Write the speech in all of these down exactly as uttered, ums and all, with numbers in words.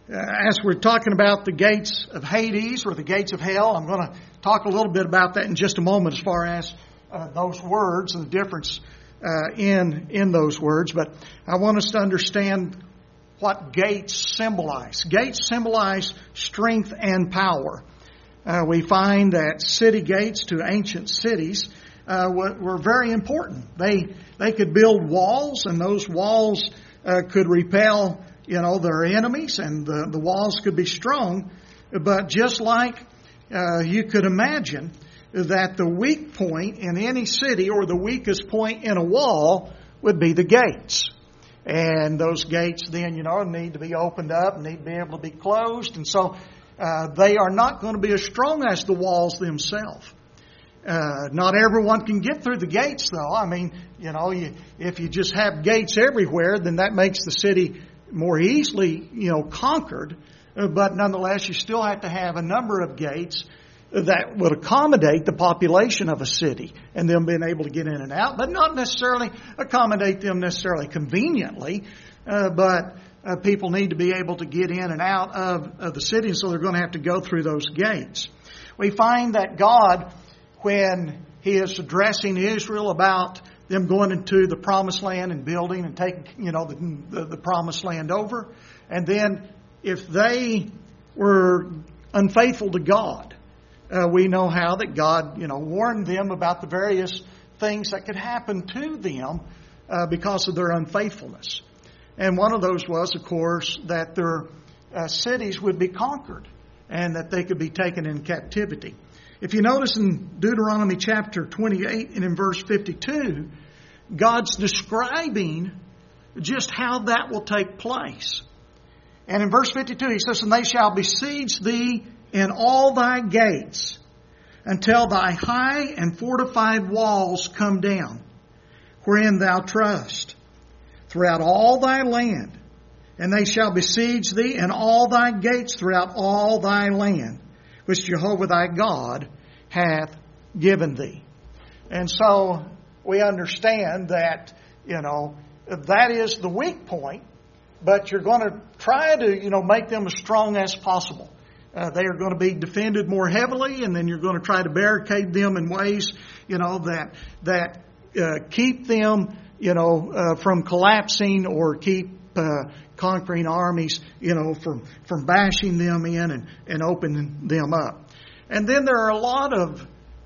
as we're talking about the gates of Hades or the gates of hell, I'm going to talk a little bit about that in just a moment as far as uh, those words and the difference uh, in in those words. But I want us to understand what gates symbolize. Gates symbolize strength and power. Uh, we find that city gates to ancient cities uh, were, were very important. They they could build walls, and those walls uh, could repel, you know, their enemies, and the, the walls could be strong. But just like uh, you could imagine that the weak point in any city or the weakest point in a wall would be the gates. And those gates then, you know, need to be opened up, need to be able to be closed. And so uh, they are not going to be as strong as the walls themselves. Uh, not everyone can get through the gates, though. I mean, you know, you, if you just have gates everywhere, then that makes the city more easily, you know, conquered. Uh, but nonetheless, you still have to have a number of gates that would accommodate the population of a city and them being able to get in and out, but not necessarily accommodate them necessarily conveniently. Uh, but uh, people need to be able to get in and out of, of the city, and so they're going to have to go through those gates. We find that God, when He is addressing Israel about them going into the promised land and building and taking, you know, the, the, the promised land over, and then if they were unfaithful to God, Uh, we know how that God, you know, warned them about the various things that could happen to them uh, because of their unfaithfulness. And one of those was, of course, that their uh, cities would be conquered and that they could be taken in captivity. If you notice in Deuteronomy chapter twenty-eight and in verse fifty-two, God's describing just how that will take place. And in verse fifty-two, He says, "And they shall besiege thee in all thy gates, until thy high and fortified walls come down, wherein thou trust, throughout all thy land. And they shall besiege thee in all thy gates throughout all thy land, which Jehovah thy God hath given thee." And so we understand that, you know, that is the weak point, but you're going to try to, you know, make them as strong as possible. Uh, they are going to be defended more heavily, and then you're going to try to barricade them in ways, you know, that that uh, keep them, you know, uh, from collapsing or keep uh, conquering armies, you know, from from bashing them in and, and opening them up. And then there are a lot of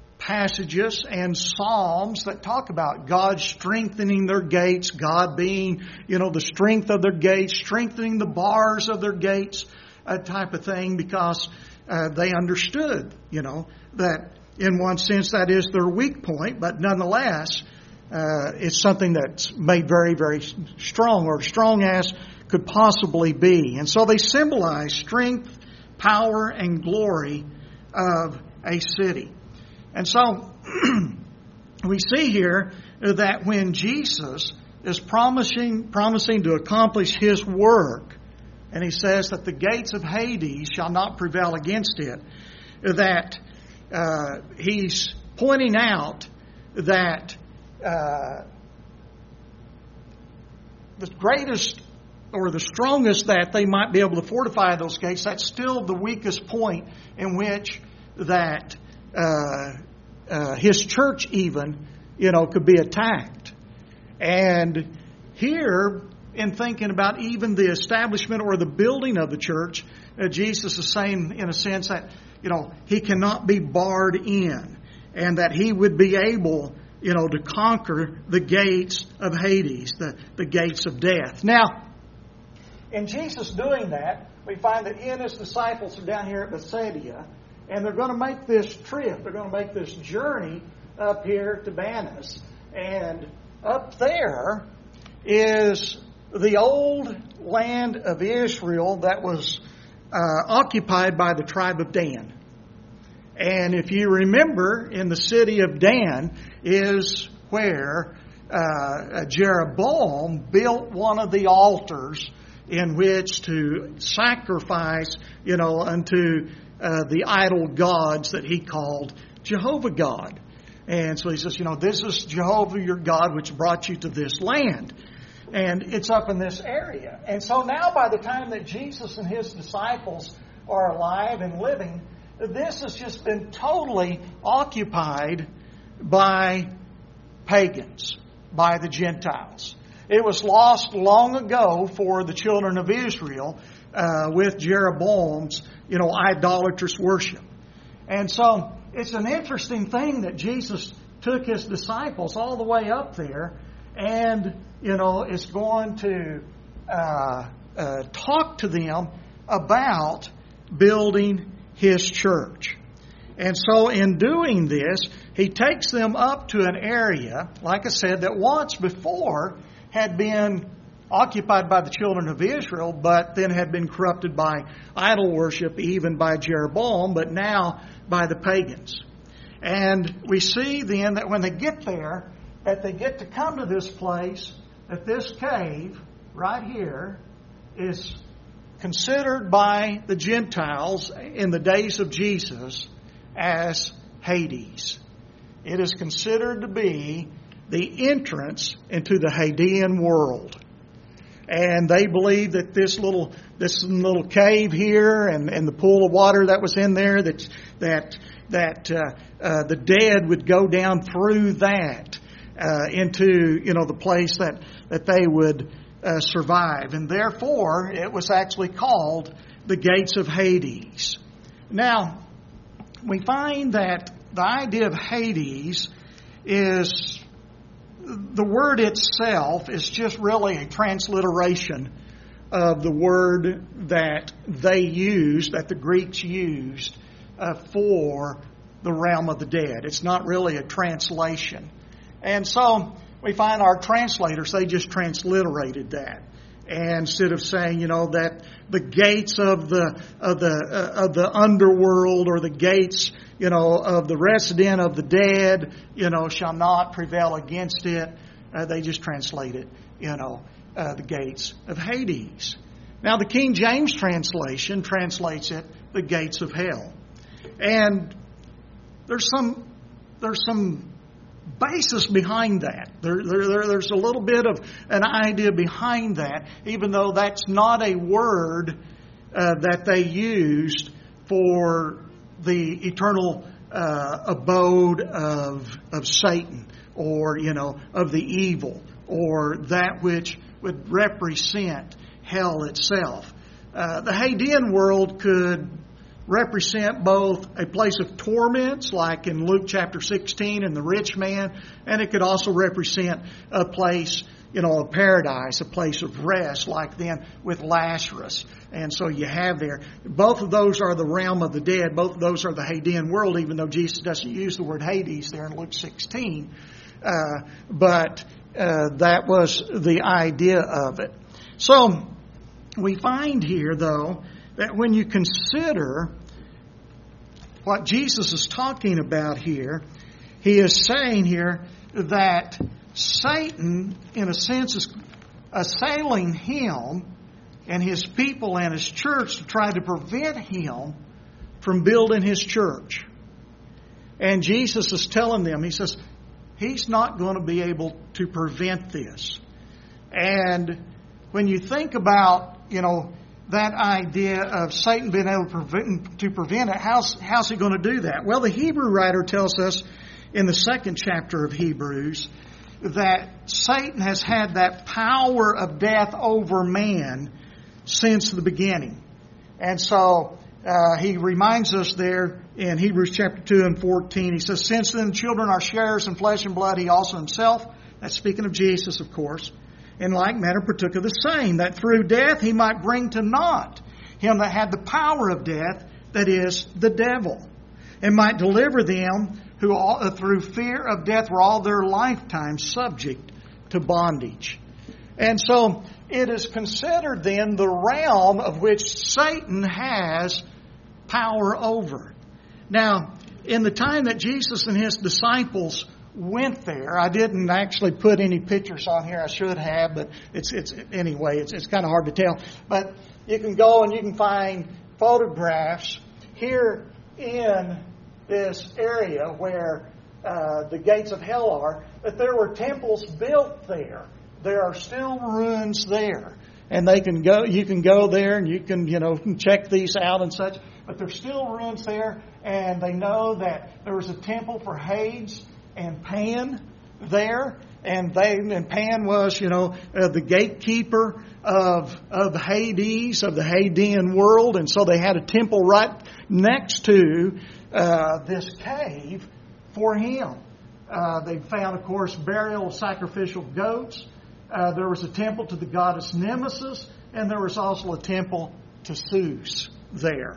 passages and psalms that talk about God strengthening their gates, God being, you know, the strength of their gates, strengthening the bars of their gates, a type of thing, because uh, they understood, you know, that in one sense that is their weak point, but nonetheless, uh, it's something that's made very, very strong, or strong as could possibly be. And so they symbolize strength, power, and glory of a city. And so we see here that when Jesus is promising, promising to accomplish His work, and He says that the gates of Hades shall not prevail against it, that uh, He's pointing out that uh, the greatest or the strongest that they might be able to fortify those gates, that's still the weakest point in which that uh, uh, His church even, you know, could be attacked. And here, in thinking about even the establishment or the building of the church, uh, Jesus is saying, in a sense, that, you know, He cannot be barred in, and that He would be able, you know, to conquer the gates of Hades, the, the gates of death. Now, in Jesus doing that, we find that He and His disciples are down here at Bethsaida, and they're going to make this trip. They're going to make this journey up here to Bannus. And up there is the old land of Israel that was uh, occupied by the tribe of Dan. And if you remember, in the city of Dan is where uh, Jeroboam built one of the altars in which to sacrifice, you know, unto uh, the idol gods that he called Jehovah God. And so he says, you know, this is Jehovah your God which brought you to this land. And it's up in this area. And so now by the time that Jesus and His disciples are alive and living, this has just been totally occupied by pagans, by the Gentiles. It was lost long ago for the children of Israel uh, with Jeroboam's, you know, idolatrous worship. And so it's an interesting thing that Jesus took His disciples all the way up there and, you know, is going to uh, uh, talk to them about building His church. And so in doing this, He takes them up to an area, like I said, that once before had been occupied by the children of Israel, but then had been corrupted by idol worship, even by Jeroboam, but now by the pagans. And we see then that when they get there, that they get to come to this place, that this cave right here is considered by the Gentiles in the days of Jesus as Hades. It is considered to be the entrance into the Hadean world. And they believe that this little this little cave here and, and the pool of water that was in there, that that that uh, uh, the dead would go down through that uh, into, you know, the place that that they would uh, survive, and therefore it was actually called the gates of Hades. Now, we find that the idea of Hades is, the word itself is just really a transliteration of the word that they used, that the Greeks used uh, for the realm of the dead. It's not really a translation. And so we find our translators, they just transliterated that. And instead of saying, you know, that the gates of the of the uh, of the underworld, or the gates, you know, of the resident of the dead, you know, shall not prevail against it, uh, they just translate it, you know, uh, the gates of Hades. Now, the King James translation translates it the gates of hell, and there's some there's some. basis behind that. There, there, there's a little bit of an idea behind that, even though that's not a word uh, that they used for the eternal uh, abode of of Satan, or, you know, of the evil, or that which would represent hell itself. Uh, the Hadean world could represent both a place of torments, like in Luke chapter sixteen and the rich man, and it could also represent a place, you know, of paradise, a place of rest, like then with Lazarus. And so you have there, both of those are the realm of the dead, both of those are the Hadean world, even though Jesus doesn't use the word Hades there in Luke sixteen. Uh, but uh, that was the idea of it. So we find here, though, that when you consider what Jesus is talking about here, He is saying here that Satan, in a sense, is assailing Him and His people and His church to try to prevent Him from building His church. And Jesus is telling them, He says, He's not going to be able to prevent this. And when you think about, you know, that idea of Satan being able to prevent, to prevent it, how's, how's he going to do that? Well, the Hebrew writer tells us in the second chapter of Hebrews that Satan has had that power of death over man since the beginning. And so uh, he reminds us there in Hebrews chapter two and fourteen, he says, "Since then the children are sharers in flesh and blood, he also himself," that's speaking of Jesus, of course, "in like manner partook of the same, that through death he might bring to naught him that had the power of death, that is, the devil, and might deliver them who all, uh, through fear of death were all their lifetime subject to bondage." And so it is considered then the realm of which Satan has power over. Now, in the time that Jesus and His disciples went there, I didn't actually put any pictures on here. I should have, but it's it's anyway. It's it's kind of hard to tell. But you can go and you can find photographs here in this area where uh, the gates of hell are. That there were temples built there there are still ruins there. And they can go, you can go there and you can, you know, check these out and such. But there's still ruins there, and they know that there was a temple for Hades and Pan there. And they and Pan was, you know, uh, the gatekeeper of of Hades, of the Hadean world, and so they had a temple right next to uh, this cave for him. Uh, they found, of course, burial of sacrificial goats. Uh, there was a temple to the goddess Nemesis, and there was also a temple to Zeus there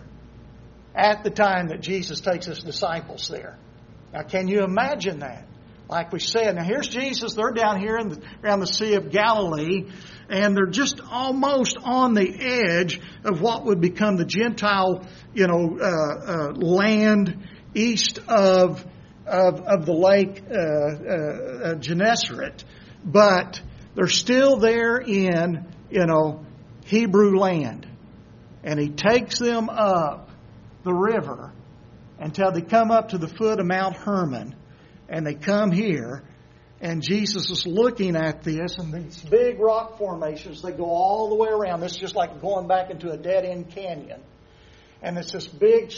at the time that Jesus takes his disciples there. Now, can you imagine that? Like we said, now here's Jesus. They're down here in the, around the Sea of Galilee, and they're just almost on the edge of what would become the Gentile, you know, uh, uh, land east of of, of the lake uh, uh, uh, Gennesaret, but they're still there in, you know, Hebrew land, and he takes them up the river until they come up to the foot of Mount Hermon. And they come here, and Jesus is looking at this, and these big rock formations, they go all the way around. This is just like going back into a dead-end canyon. And it's this big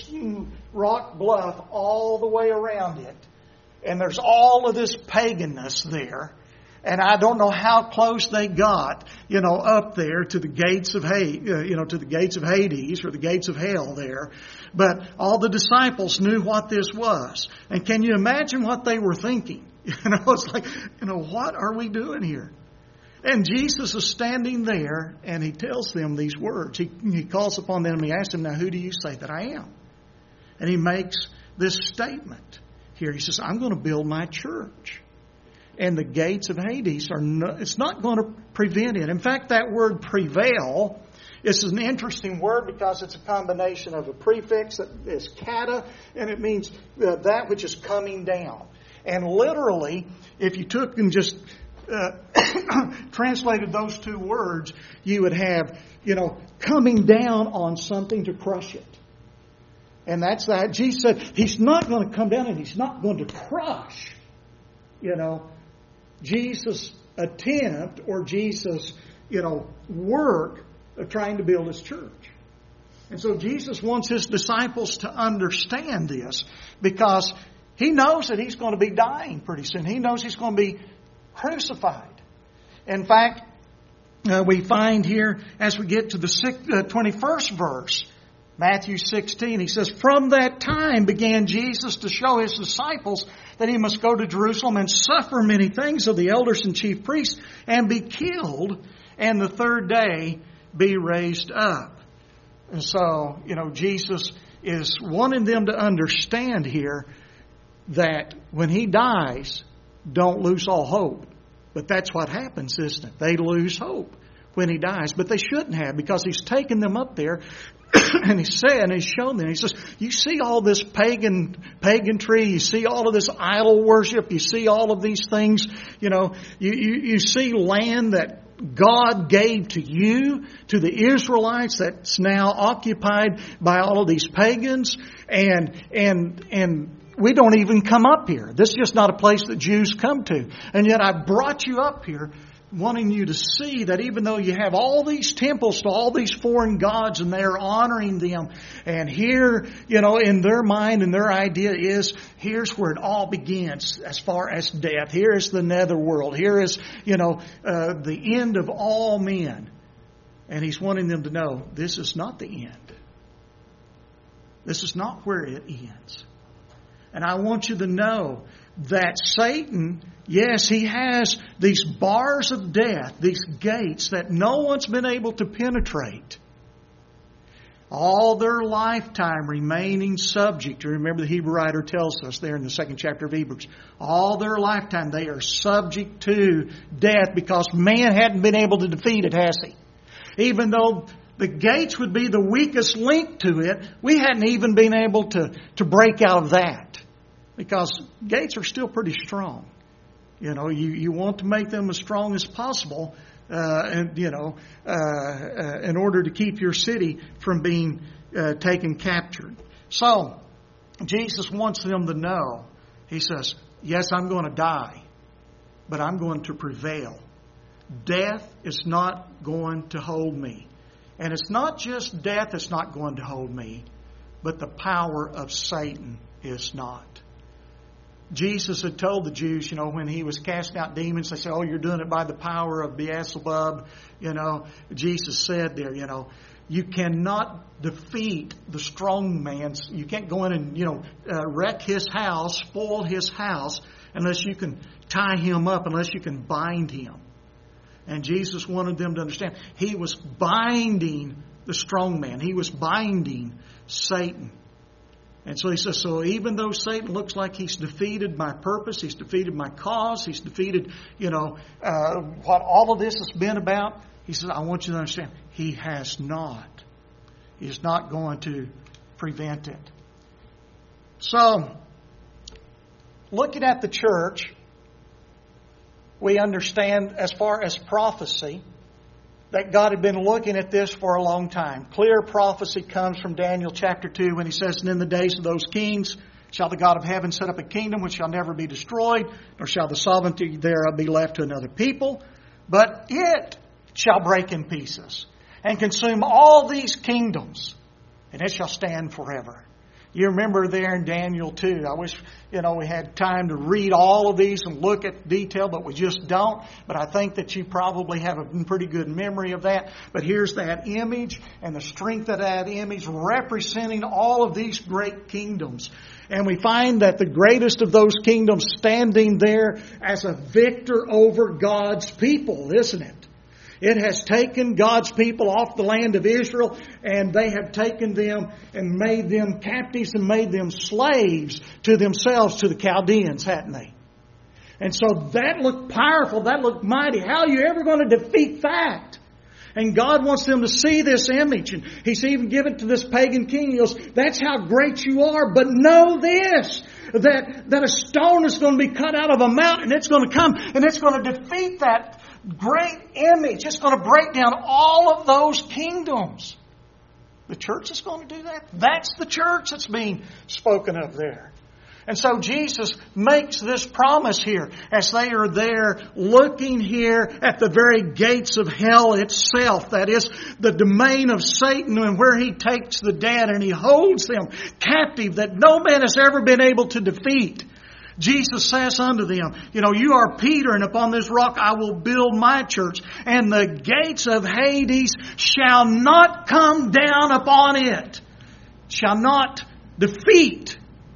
rock bluff all the way around it. And there's all of this paganness there. And I don't know how close they got, you know, up there to the gates of Hades, you know, to the gates of Hades or the gates of hell there. But all the disciples knew what this was. And can you imagine what they were thinking? You know, it's like, you know, what are we doing here? And Jesus is standing there, and he tells them these words. He, he calls upon them, and he asks them, now, who do you say that I am? And he makes this statement here. He says, I'm going to build my church. And the gates of Hades are no, it's not going to prevent it. In fact, that word prevail is an interesting word because it's a combination of a prefix that is kata, and it means uh, that which is coming down. And literally, if you took and just uh, translated those two words, you would have, you know, coming down on something to crush it. And that's that. Jesus said he's not going to come down and he's not going to crush, you know, Jesus' attempt or Jesus' you know, work of trying to build his church. And so Jesus wants his disciples to understand this because he knows that he's going to be dying pretty soon. He knows he's going to be crucified. In fact, uh, we find here as we get to the twenty-first verse, Matthew sixteen, he says, from that time began Jesus to show his disciples that he must go to Jerusalem and suffer many things of the elders and chief priests and be killed, and the third day be raised up. And so, you know, Jesus is wanting them to understand here that when he dies, don't lose all hope. But that's what happens, isn't it? They lose hope when he dies. But they shouldn't have, because he's taken them up there and he said, and he's shown them, he says, you see all this pagan, paganry, you see all of this idol worship, you see all of these things, you know, you, you, you see land that God gave to you, to the Israelites, that's now occupied by all of these pagans, and, and, and, we don't even come up here. This is just not a place that Jews come to. And yet I brought you up here wanting you to see that even though you have all these temples to all these foreign gods and they're honoring them, and here, you know, in their mind and their idea is, here's where it all begins as far as death. Here is the netherworld. Here is, you know, uh, the end of all men. And he's wanting them to know this is not the end. This is not where it ends. And I want you to know that Satan, yes, he has these bars of death, these gates that no one's been able to penetrate. All their lifetime remaining subject. Remember, the Hebrew writer tells us there in the second chapter of Hebrews. All their lifetime they are subject to death because man hadn't been able to defeat it, has he? Even though the gates would be the weakest link to it, we hadn't even been able to, to break out of that. Because gates are still pretty strong. You know, you, you want to make them as strong as possible, uh, and you know, uh, uh, in order to keep your city from being uh, taken captured. So, Jesus wants them to know. He says, yes, I'm going to die, but I'm going to prevail. death is not going to hold me. And it's not just death that's not going to hold me, but the power of Satan is not. Jesus had told the Jews, you know, when He was casting out demons, they said, oh, you're doing it by the power of Beelzebub. You know, Jesus said there, you know, you cannot defeat the strong man. You can't go in and, you know, uh, wreck his house, spoil his house, unless you can tie him up, unless you can bind him. And Jesus wanted them to understand He was binding the strong man. He was binding Satan. And so He says, so even though Satan looks like he's defeated my purpose, he's defeated my cause, he's defeated, you know, uh, what all of this has been about, He says, I want you to understand, he has not. He is not going to prevent it. So, looking at the church, we understand as far as prophecy, that God had been looking at this for a long time. Clear prophecy comes from Daniel chapter two when he says, and in the days of those kings shall the God of heaven set up a kingdom which shall never be destroyed, nor shall the sovereignty thereof be left to another people, but it shall break in pieces and consume all these kingdoms, and it shall stand forever. You remember there in Daniel two. I wish, you know, we had time to read all of these and look at detail, but we just don't. But I think that you probably have a pretty good memory of that. But here's that image and the strength of that image representing all of these great kingdoms. And we find that the greatest of those kingdoms standing there as a victor over God's people, isn't it? It has taken God's people off the land of Israel, and they have taken them and made them captives and made them slaves to themselves, to the Chaldeans, hadn't they? And so that looked powerful, that looked mighty. How are you ever going to defeat that? And God wants them to see this image. And He's even given it to this pagan king. He goes, that's how great you are. But know this, that, that a stone is going to be cut out of a mountain. It's going to come and it's going to defeat that great image. It's going to break down all of those kingdoms. The church is going to do that. That's the church that's being spoken of there. And so Jesus makes this promise here as they are there looking here at the very gates of hell itself. That is the domain of Satan, and where he takes the dead and he holds them captive that no man has ever been able to defeat. Jesus says unto them, you know, you are Peter, and upon this rock I will build my church, and the gates of Hades shall not come down upon it, shall not defeat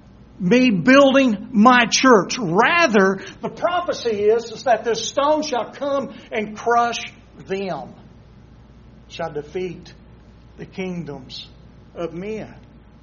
me building my church. Rather, the prophecy is, is that this stone shall come and crush them, shall defeat the kingdoms of men.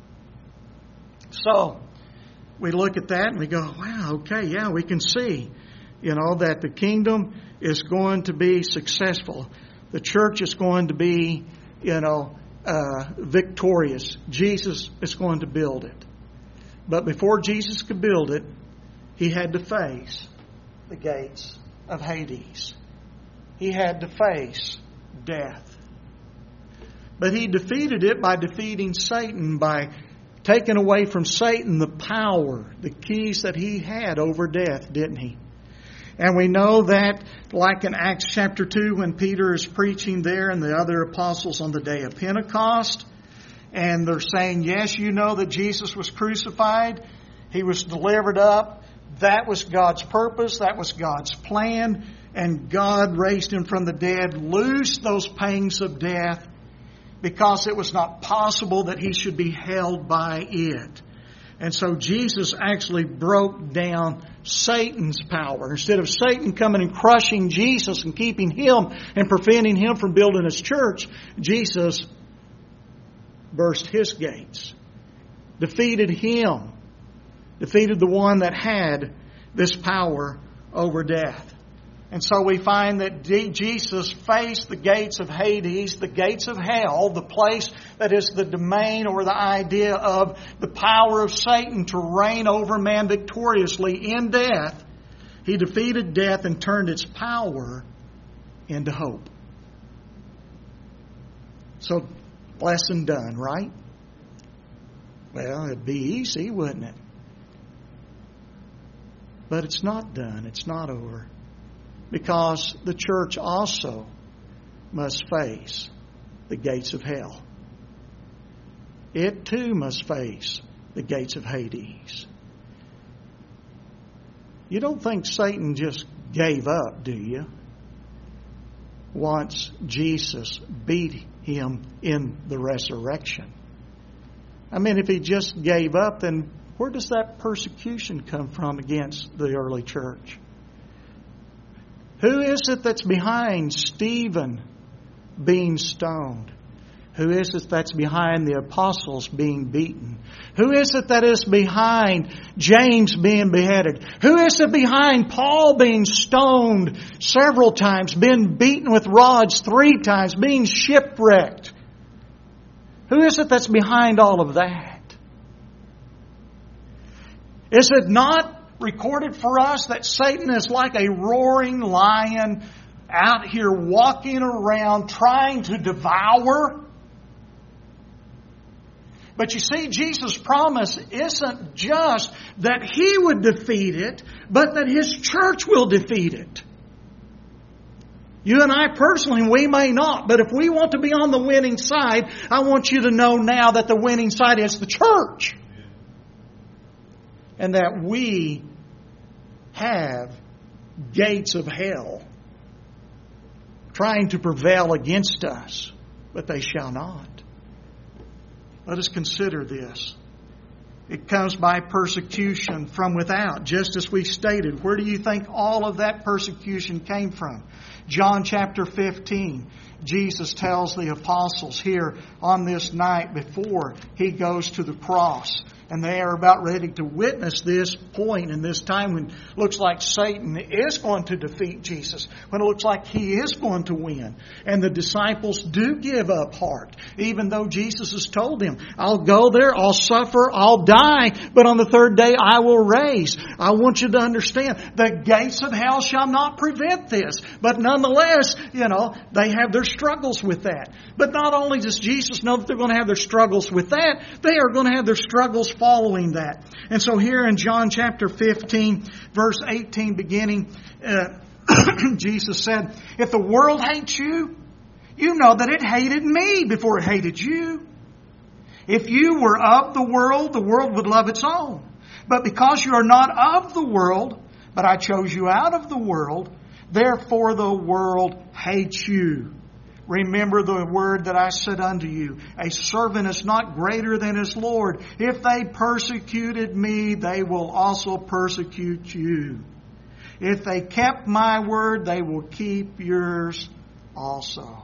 So, we look at that and we go, wow, okay, yeah, we can see, you know, that the kingdom is going to be successful. The church is going to be, you know, uh, victorious. Jesus is going to build it. But before Jesus could build it, He had to face the gates of Hades. He had to face death. But He defeated it by defeating Satan, by taking away from Satan the power, the keys that he had over death, didn't he? And we know that, like in Acts chapter two, when Peter is preaching there and the other apostles on the day of Pentecost, and they're saying, yes, you know that Jesus was crucified, He was delivered up. That was God's purpose. That was God's plan. And God raised Him from the dead, loosed those pangs of death, because it was not possible that He should be held by it. And so Jesus actually broke down Satan's power. Instead of Satan coming and crushing Jesus and keeping Him and preventing Him from building His church, Jesus burst His gates, defeated Him, defeated the one that had this power over death. And so we find that Jesus faced the gates of Hades, the gates of hell, the place that is the domain or the idea of the power of Satan to reign over man victoriously in death. He defeated death and turned its power into hope. So, lesson done, right? Well, it'd be easy, wouldn't it? But it's not done. It's not over. Because the church also must face the gates of hell. It too must face the gates of Hades. You don't think Satan just gave up, do you? Once Jesus beat him in the resurrection. I mean, if he just gave up, then where does that persecution come from against the early church? Who is it that's behind Stephen being stoned? Who is it that's behind the apostles being beaten? Who is it that is behind James being beheaded? Who is it behind Paul being stoned several times, being beaten with rods three times, being shipwrecked? Who is it that's behind all of that? Is it not recorded for us that Satan is like a roaring lion out here walking around trying to devour? But you see, Jesus' promise isn't just that He would defeat it, but that His church will defeat it. You and I personally, we may not, but if we want to be on the winning side, I want you to know now that the winning side is the church. And that we have gates of hell trying to prevail against us, but they shall not. Let us consider this. It comes by persecution from without, just as we stated. Where do you think all of that persecution came from? John chapter fifteen. Jesus tells the apostles here on this night before He goes to the cross. And they are about ready to witness this point in this time when it looks like Satan is going to defeat Jesus. When it looks like he is going to win. And the disciples do give up heart. Even though Jesus has told them, I'll go there, I'll suffer, I'll die, but on the third day I will raise. I want you to understand, the gates of hell shall not prevent this. But nonetheless, you know, they have their struggles with that. But not only does Jesus know that they're going to have their struggles with that, they are going to have their struggles following that. And so here in John chapter fifteen, verse eighteen beginning, uh, Jesus said, if the world hates you, you know that it hated me before it hated you. If you were of the world, the world would love its own. But because you are not of the world, but I chose you out of the world, therefore the world hates you. Remember the word that I said unto you, a servant is not greater than his Lord. If they persecuted me, they will also persecute you. If they kept my word, they will keep yours also.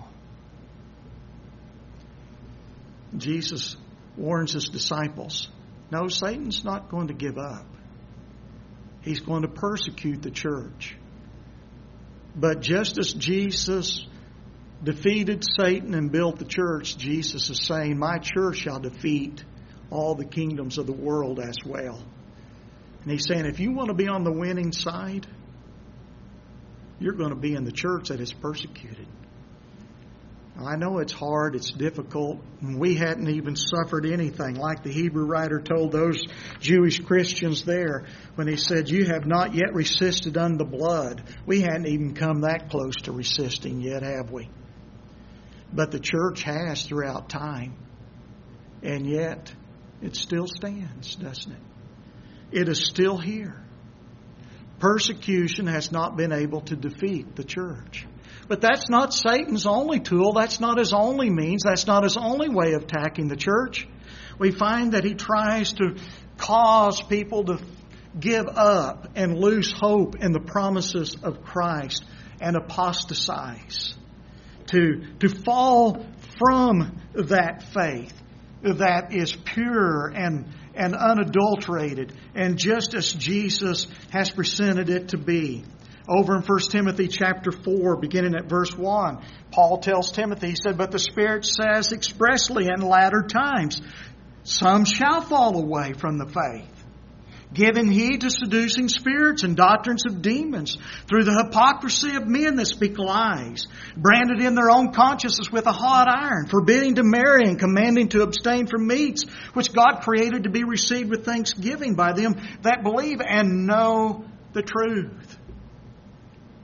Jesus warns His disciples, no, Satan's not going to give up. He's going to persecute the church. But just as Jesus defeated Satan and built the church, Jesus is saying, my church shall defeat all the kingdoms of the world as well. And He's saying, if you want to be on the winning side, you're going to be in the church that is persecuted. I know it's hard, it's difficult, and we hadn't even suffered anything like the Hebrew writer told those Jewish Christians there when he said, you have not yet resisted unto blood. We hadn't even come that close to resisting yet, have we? But the church has throughout time, and yet it still stands, doesn't it? It is still here. Persecution has not been able to defeat the church. But that's not Satan's only tool. That's not his only means. That's not his only way of attacking the church. We find that he tries to cause people to give up and lose hope in the promises of Christ and apostatize. To, to fall from that faith that is pure and, and unadulterated, and just as Jesus has presented it to be. Over in First Timothy chapter four, beginning at verse one, Paul tells Timothy, he said, but the Spirit says expressly in latter times, some shall fall away from the faith, giving heed to seducing spirits and doctrines of demons, through the hypocrisy of men that speak lies, branded in their own consciences with a hot iron, forbidding to marry and commanding to abstain from meats, which God created to be received with thanksgiving by them that believe and know the truth.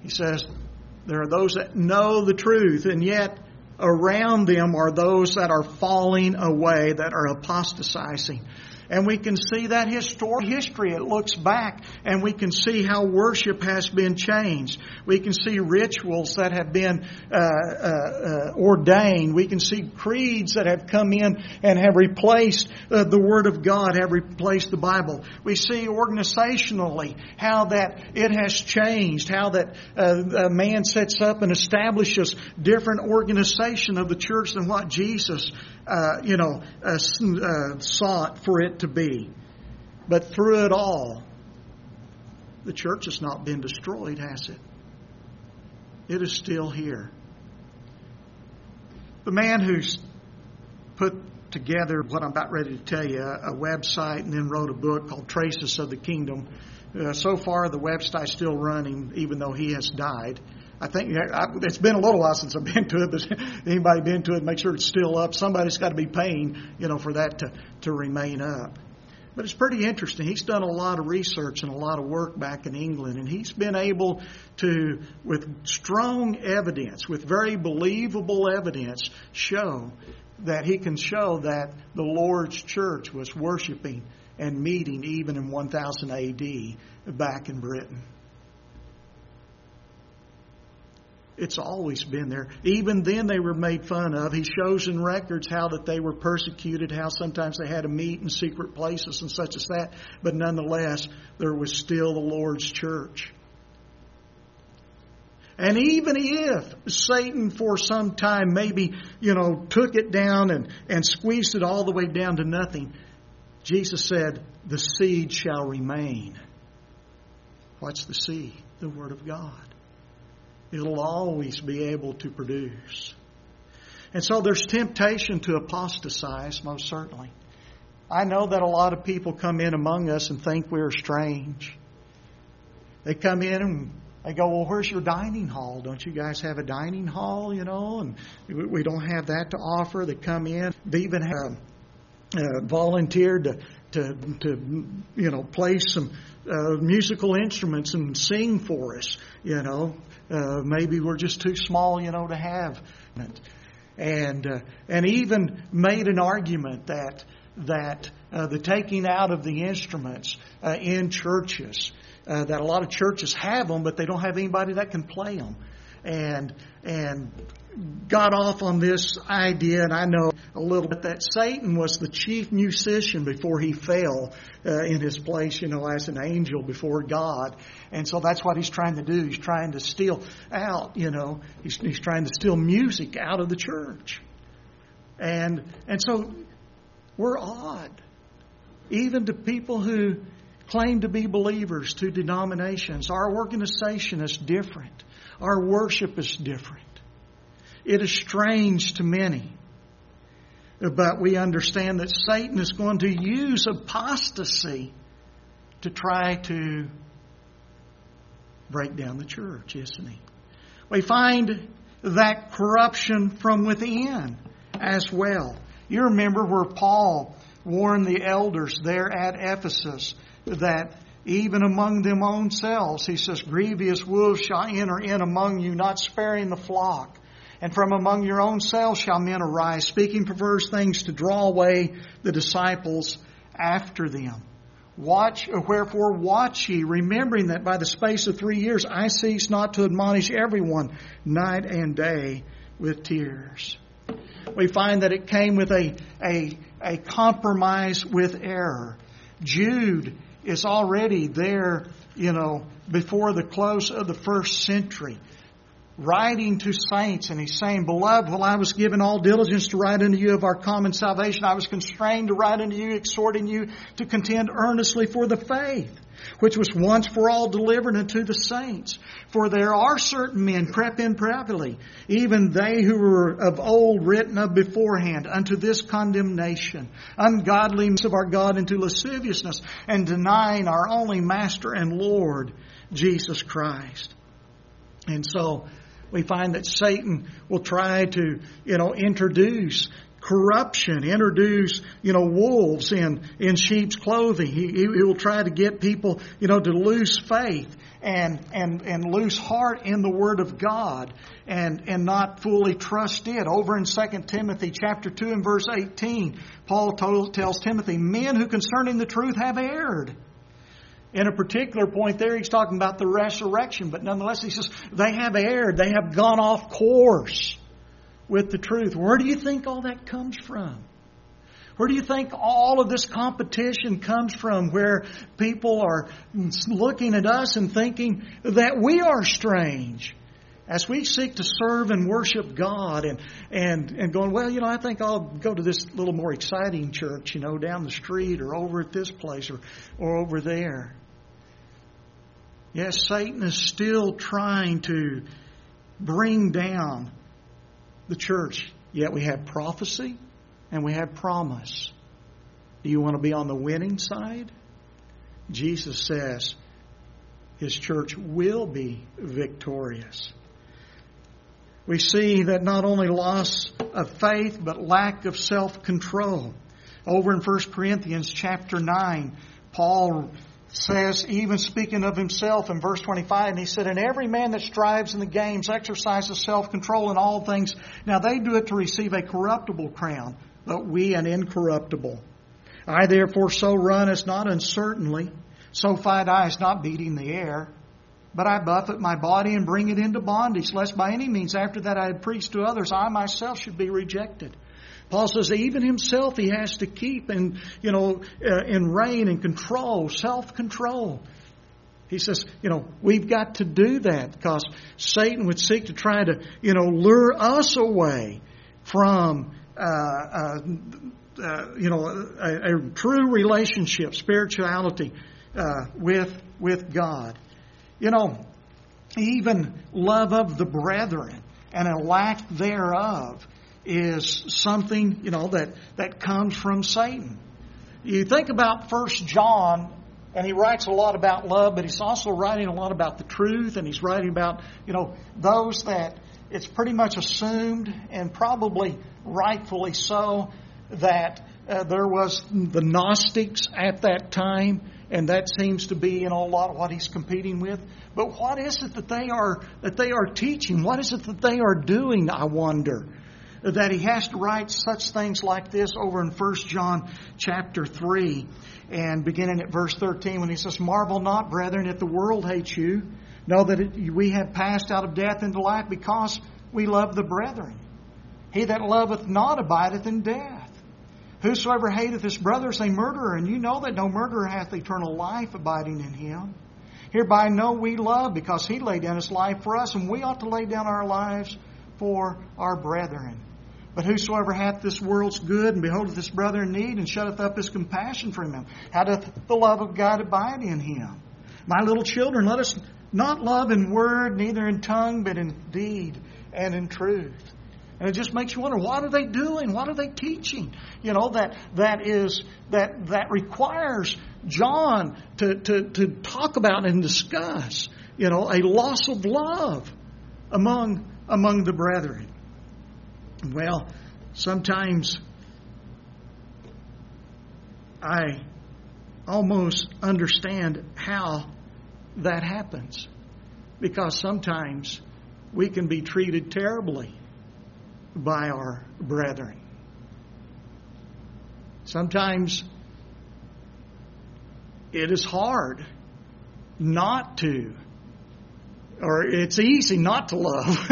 He says, there are those that know the truth, and yet around them are those that are falling away, that are apostatizing. And we can see that histor- history. It looks back, and we can see how worship has been changed. We can see rituals that have been uh, uh, uh, ordained. We can see creeds that have come in and have replaced uh, the Word of God, have replaced the Bible. We see organizationally how that it has changed, how that uh, a man sets up and establishes different organization of the church than what Jesus Uh, you know, uh, uh, sought for it to be. But through it all, the church has not been destroyed, has it? It is still here. The man who's put together what I'm about ready to tell you, a website, and then wrote a book called Traces of the Kingdom. Uh, so far, the website's still running, even though he has died. I think it's been a little while since I've been to it, but anybody been to it, make sure it's still up. Somebody's got to be paying, you know, for that to, to remain up. But it's pretty interesting. He's done a lot of research and a lot of work back in England, and he's been able to, with strong evidence, with very believable evidence, show that he can show that the Lord's church was worshiping and meeting even in one thousand A D back in Britain. It's always been there. Even then they were made fun of. He shows in records how that they were persecuted, how sometimes they had to meet in secret places and such as that. But nonetheless, there was still the Lord's church. And even if Satan for some time maybe, you know, took it down and, and squeezed it all the way down to nothing, Jesus said, the seed shall remain. What's the seed? The Word of God. It'll always be able to produce. And so there's temptation to apostatize, most certainly. I know that a lot of people come in among us and think we're strange. They come in and they go, well, where's your dining hall? Don't you guys have a dining hall, you know? And we don't have that to offer. They come in. They even have uh, volunteered to, to, to, you know, play some uh, musical instruments and sing for us, you know. Uh, maybe we're just too small, you know, to have. And uh, and even made an argument that that uh, the taking out of the instruments uh, in churches, uh, that a lot of churches have them, but they don't have anybody that can play them. And and got off on this idea, and I know a little bit, that Satan was the chief musician before he fell uh, in his place, you know, as an angel before God. And so that's what he's trying to do. He's trying to steal out, you know, he's, he's trying to steal music out of the church. And and so we're odd, even to people who claim to be believers, to denominations. Our organization is different. Our worship is different. It is strange to many. But we understand that Satan is going to use apostasy to try to break down the church, isn't he? We find that corruption from within as well. You remember where Paul warned the elders there at Ephesus that even among them own selves, he says, grievous wolves shall enter in among you, not sparing the flock. And from among your own selves shall men arise, speaking perverse things to draw away the disciples after them. Watch, wherefore watch ye, remembering that by the space of three years I cease not to admonish everyone night and day with tears. We find that it came with a, a, a compromise with error. Jude is already there, you know, before the close of the first century, writing to saints, and he's saying, Beloved, while I was given all diligence to write unto you of our common salvation, I was constrained to write unto you, exhorting you to contend earnestly for the faith, which was once for all delivered unto the saints. For there are certain men crept in privately, even they who were of old written of beforehand, unto this condemnation, ungodliness of our God into lasciviousness, and denying our only Master and Lord, Jesus Christ. And so we find that Satan will try to, you know, introduce corruption, introduce, you know, wolves in, in sheep's clothing. He, he will try to get people, you know, to lose faith and, and, and lose heart in the Word of God and, and not fully trust it. Over in Second Timothy chapter two and verse eighteen, Paul told, tells Timothy, men who concerning the truth have erred. In a particular point there, he's talking about the resurrection, but nonetheless, he says, they have erred. They have gone off course with the truth. Where do you think all that comes from? Where do you think all of this competition comes from, where people are looking at us and thinking that we are strange as we seek to serve and worship God and, and, and going, well, you know, I think I'll go to this little more exciting church, you know, down the street or over at this place or, or over there. Yes, Satan is still trying to bring down the church. Yet we have prophecy and we have promise. Do you want to be on the winning side? Jesus says His church will be victorious. We see that not only loss of faith, but lack of self-control. Over in First Corinthians chapter nine, Paul says, even speaking of himself in verse twenty-five, and he said, and every man that strives in the games exercises self-control in all things. Now they do it to receive a corruptible crown, but we an incorruptible. I therefore so run as not uncertainly, so fight I as not beating the air. But I buffet my body and bring it into bondage, lest by any means after that I had preached to others, I myself should be rejected. Paul says even himself he has to keep in, you know, uh, in reign and control, self-control. He says, you know, we've got to do that because Satan would seek to try to, you know, lure us away from, uh, uh, uh, you know, a, a true relationship, spirituality uh, with with God. You know, even love of the brethren and a lack thereof is something, you know, that, that comes from Satan. You think about First John, and he writes a lot about love, but he's also writing a lot about the truth, and he's writing about, you know, those that it's pretty much assumed, and probably rightfully so, that uh, there was the Gnostics at that time, and that seems to be, you know, a lot of what he's competing with. But what is it that they are that they are teaching? What is it that they are doing, I wonder? That he has to write such things like this over in First John chapter three, and beginning at verse thirteen, when he says, marvel not, brethren, if the world hates you. Know that it, we have passed out of death into life because we love the brethren. He that loveth not abideth in death. Whosoever hateth his brother is a murderer, and you know that no murderer hath eternal life abiding in him. Hereby know we love, because he laid down his life for us, and we ought to lay down our lives for our brethren. But whosoever hath this world's good, and beholdeth his brother in need, and shutteth up his compassion from him, how doth the love of God abide in him? My little children, let us not love in word, neither in tongue, but in deed and in truth. And it just makes you wonder, what are they doing? What are they teaching? You know, that that is that that requires John to, to, to talk about and discuss, you know, a loss of love among among the brethren. Well, sometimes I almost understand how that happens, because sometimes we can be treated terribly by our brethren. Sometimes it is hard not to, or it's easy not to love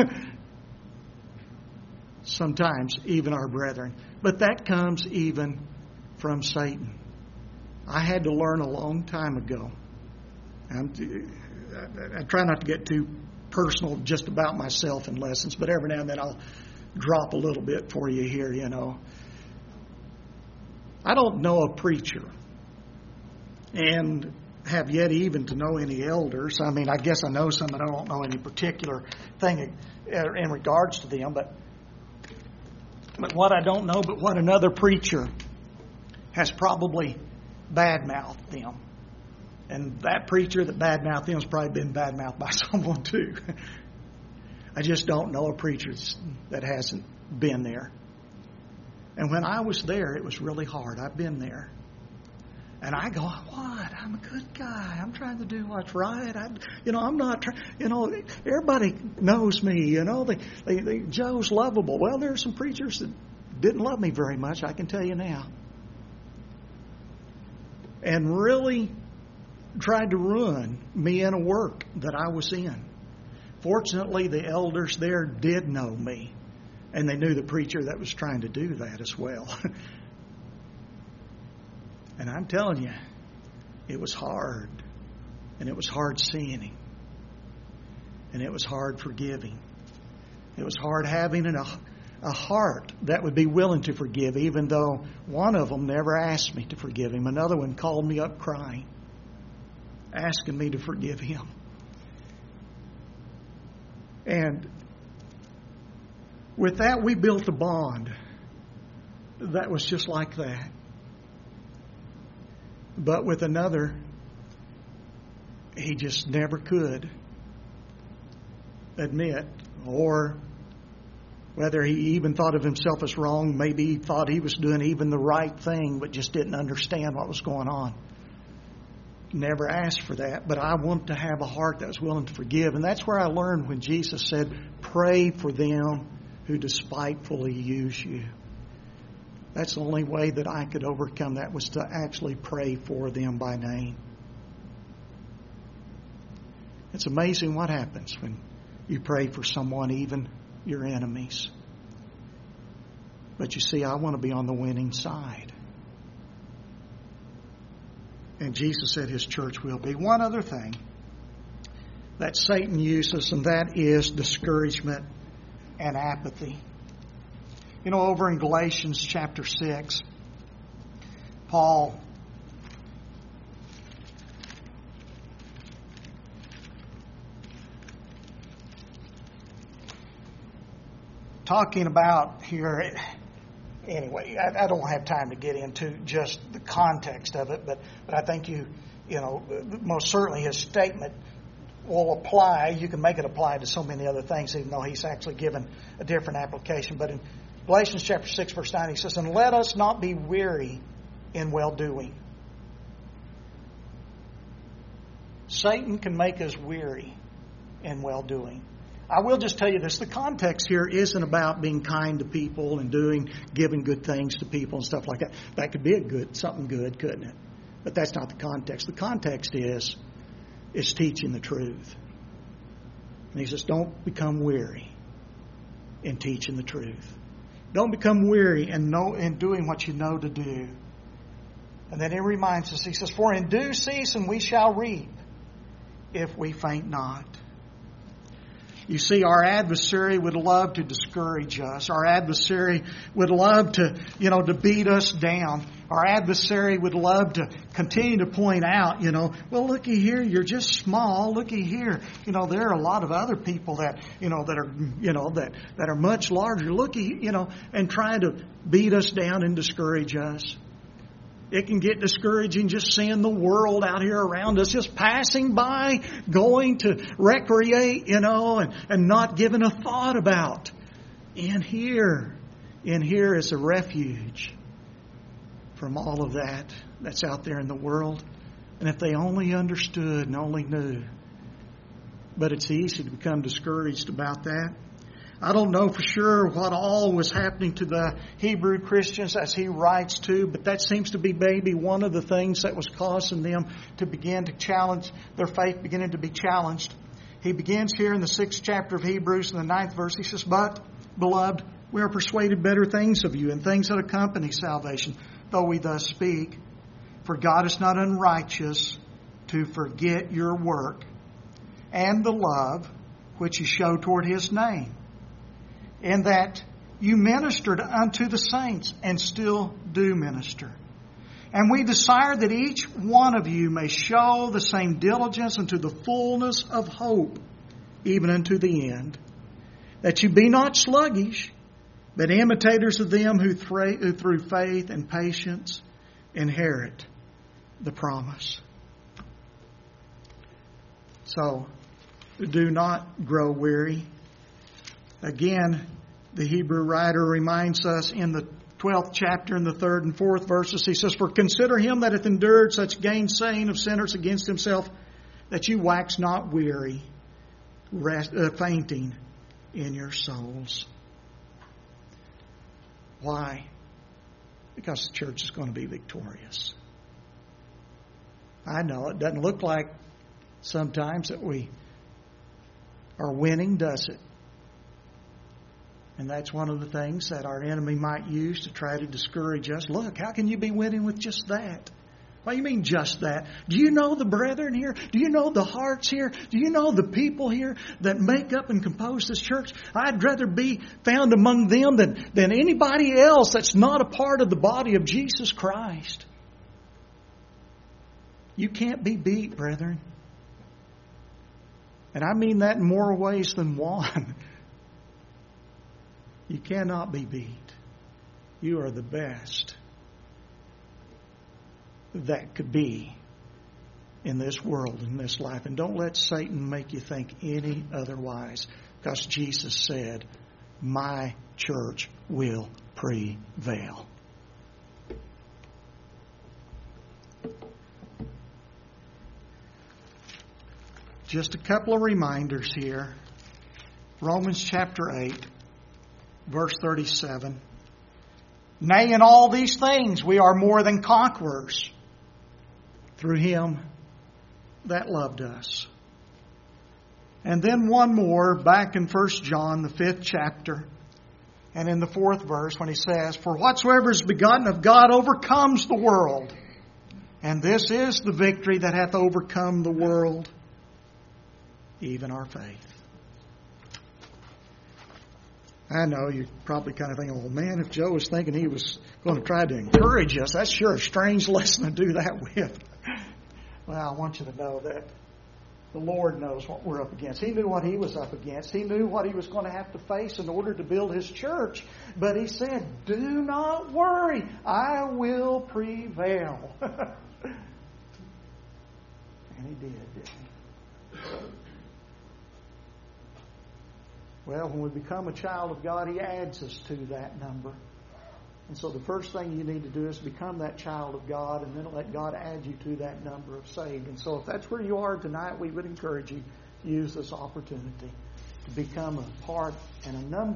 sometimes even our brethren. But that comes even from Satan. I had to learn a long time ago. I'm, I try not to get too personal just about myself in lessons, but every now and then I'll drop a little bit for you here, you know. I don't know a preacher, and have yet even to know any elders. I mean, I guess I know some, but I don't know any particular thing in regards to them. But but what I don't know, but what another preacher has probably badmouthed them. And that preacher that badmouthed them has probably been badmouthed by someone too. I just don't know a preacher that hasn't been there. And when I was there, it was really hard. I've been there. And I go, what? I'm a good guy. I'm trying to do what's right. I, you know, I'm not trying, you know, everybody knows me. You know, they, they, they, Joe's lovable. Well, there are some preachers that didn't love me very much, I can tell you now. And really tried to ruin me in a work that I was in. Fortunately, the elders there did know me. And they knew the preacher that was trying to do that as well. And I'm telling you, it was hard. And it was hard seeing him. And it was hard forgiving. It was hard having a, a heart that would be willing to forgive, even though one of them never asked me to forgive him. Another one called me up crying, asking me to forgive him. And with that, we built a bond that was just like that. But with another, he just never could admit, or whether he even thought of himself as wrong, maybe he thought he was doing even the right thing, but just didn't understand what was going on. Never asked for that, but I want to have a heart that was willing to forgive. And that's where I learned when Jesus said, pray for them who despitefully use you. That's the only way that I could overcome that, was to actually pray for them by name. It's amazing what happens when you pray for someone, even your enemies. But you see, I want to be on the winning side. And Jesus said His church will be. One other thing that Satan uses, and that is discouragement and apathy. You know, over in Galatians chapter six, Paul talking about here, anyway, I, I don't have time to get into just the context of it, but, but I think you, you know, most certainly his statement will apply. You can make it apply to so many other things, even though he's actually given a different application. But in Galatians chapter six, verse nine, he says, and let us not be weary in well-doing. Satan can make us weary in well-doing. I will just tell you this, the context here isn't about being kind to people and doing, giving good things to people and stuff like that. That could be a good, something good, couldn't it? But that's not the context. The context is, is teaching the truth. And he says, don't become weary in teaching the truth. Don't become weary in, know, in doing what you know to do. And then he reminds us, he says, for in due season we shall reap if we faint not. You see, our adversary would love to discourage us. Our adversary would love to, you know, to beat us down. Our adversary would love to continue to point out, you know, well, looky here, you're just small. Looky here, you know, there are a lot of other people that, you know, that are, you know, that, that are much larger. Looky, you know, and trying to beat us down and discourage us. It can get discouraging just seeing the world out here around us, just passing by, going to recreate, you know, and, and not giving a thought about. In here, in here is a refuge from all of that that's out there in the world. And if they only understood and only knew. But it's easy to become discouraged about that. I don't know for sure what all was happening to the Hebrew Christians as he writes to, but that seems to be maybe one of the things that was causing them to begin to challenge, their faith beginning to be challenged. He begins here in the sixth chapter of Hebrews, in the ninth verse. He says, but, beloved, we are persuaded better things of you and things that accompany salvation, though we thus speak. For God is not unrighteous to forget your work and the love which you show toward His name, and that you ministered unto the saints and still do minister. And we desire that each one of you may show the same diligence unto the fullness of hope, even unto the end, that you be not sluggish, but imitators of them who through faith and patience inherit the promise. So, do not grow weary. Again, the Hebrew writer reminds us in the twelfth chapter in the third and fourth verses. He says, "For consider him that hath endured such gainsaying of sinners against himself, that you wax not weary, rest, uh, fainting in your souls." Why? Because the church is going to be victorious. I know it doesn't look like sometimes that we are winning, does it? And that's one of the things that our enemy might use to try to discourage us. Look, how can you be winning with just that? What do you mean just that? Do you know the brethren here? Do you know the hearts here? Do you know the people here that make up and compose this church? I'd rather be found among them than, than anybody else that's not a part of the body of Jesus Christ. You can't be beat, brethren. And I mean that in more ways than one. You cannot be beat. You are the best that could be in this world, in this life. And don't let Satan make you think any otherwise. Because Jesus said, "My church will prevail." Just a couple of reminders here. Romans chapter eight, verse thirty-seven. "Nay, in all these things we are more than conquerors through Him that loved us." And then one more back in First John, the fifth chapter, and in the fourth verse when he says, "For whatsoever is begotten of God overcomes the world. And this is the victory that hath overcome the world, even our faith." I know you're probably kind of thinking, "Well, man, if Joe was thinking he was going to try to encourage us, that's sure a strange lesson to do that with." Well, I want you to know that the Lord knows what we're up against. He knew what He was up against. He knew what He was going to have to face in order to build His church. But He said, "Do not worry. I will prevail." And He did, didn't He? Well, when we become a child of God, He adds us to that number. And so the first thing you need to do is become that child of God, and then let God add you to that number of saved. And so if that's where you are tonight, we would encourage you to use this opportunity to become a part and a number